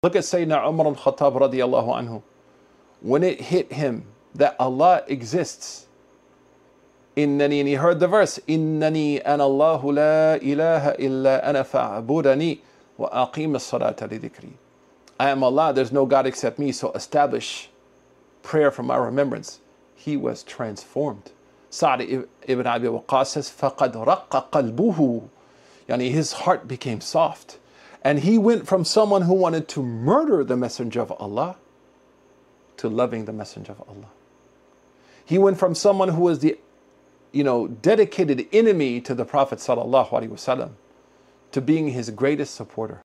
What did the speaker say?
Look at Sayyidina Umar al-Khattab radiallahu anhu. When it hit him that Allah exists, Innani, and he heard the verse, Innani ana Allahu la ilaha illa ana fa'budani wa aqim as-salata li dhikri. I am Allah, there's no God except me, so establish prayer for my remembrance. He was transformed. Sa'd ibn Abi Waqqas says, فَقَدْ رَقَّ قَلْبُهُ. Yani his heart became soft. And he went from someone who wanted to murder the Messenger of Allah to loving the Messenger of Allah. He went from someone who was the dedicated enemy to the Prophet sallallahu alaihi wasallam to being his greatest supporter.